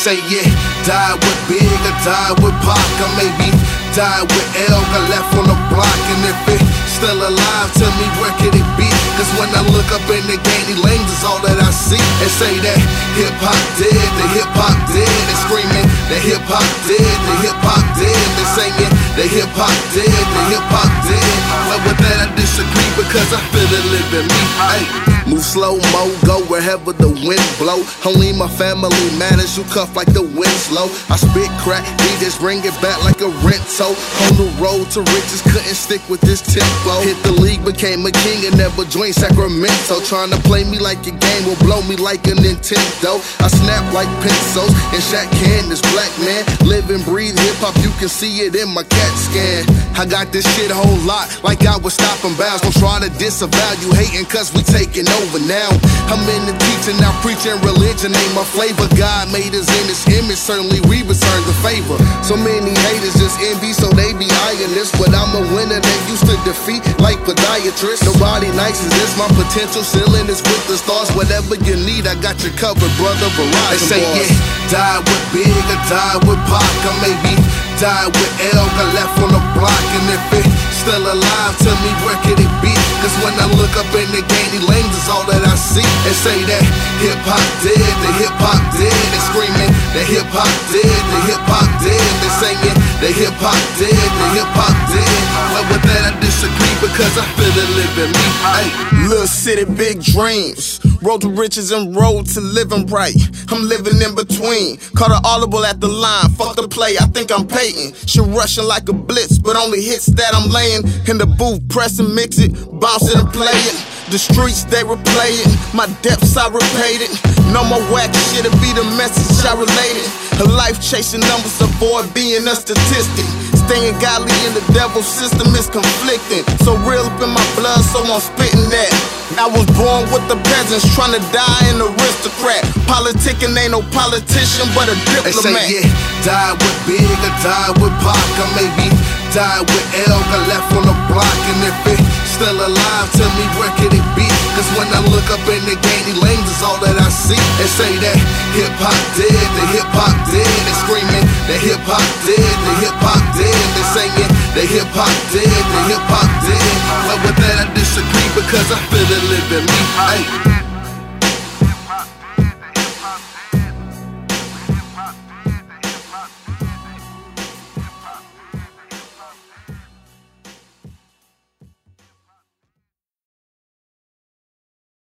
say, yeah, died with Big or died with Pac, or maybe died with L, got left on the block. And if it still alive, tell me where could it be? Cause when I look up in the Gandy lanes, is all that I see. They say that hip-hop dead, the hip-hop dead. They screaming that hip-hop dead, the hip-hop dead. They saying that hip-hop dead, the hip-hop dead. Well, with that I disagree because I feel it live in me. Ay, move slow-mo, go wherever the wind blow. Only my family matters, you cuff like the Winslow. I spit crack, just bring it back like a rento. On the road to riches, couldn't stick with this tempo. Hit the league, became a king and never joined Sacramento. Trying to play me like a game will blow me like a Nintendo. I snap like pencils and Shaq Can, this black man. Live and breathe hip-hop, you can see it in my CAT scan. I got this shit a whole lot, like I was stopping bounds. Don't try to disavow you hating cause we taking over now. I'm in the teaching, now preaching religion ain't my flavor. God made us in his image, certainly we return the favor. So many haters just envy, so they be eyeing this. But I'm a winner they used to defeat like podiatrists. Nobody nice as this, my potential ceiling is with the stars. Whatever you need, I got you covered, brother. Verizon. They say, yeah, died with Big or died with Pac, or maybe died with L, got left on the block. And if it still alive, tell me where could it be? Cause when I look up in the Gandy lanes, is all that I see. They say that hip-hop dead, the hip-hop dead. They screaming that hip-hop dead, the hip-hop dead. They saying that hip-hop dead, the hip-hop dead. Well, with that I disagree because I feel it live in me. Ay. Little city, big dreams. Road to riches and road to living right. I'm living in between. Caught an audible at the line. Fuck the play, I think I'm Peyton. Shit rushing like a blitz, but only hits that I'm laying. In the booth, press and mix it, bounce it and play it. The streets, they replay it. My depths, I repaid it. No more whack shit, it be the message I related. A life chasing numbers, avoid being a statistic. Staying godly in the devil's system is conflicting. So real up in my blood, so I'm spitting that. I was born with the peasants, trying to die an aristocrat. Politicking ain't no politician, but a diplomat. They say, yeah, died with Big or died with Pac, or maybe died with L, got left on the block. And if it still alive, tell me where could it be? Cause when I look up in the Gandy lanes, is all that I see. They say that hip-hop dead, the hip-hop dead. They screaming that hip-hop dead, the hip-hop dead. They saying that hip-hop dead, the hip-hop dead. Well, with that I disagree because I feel it live in me. Ay.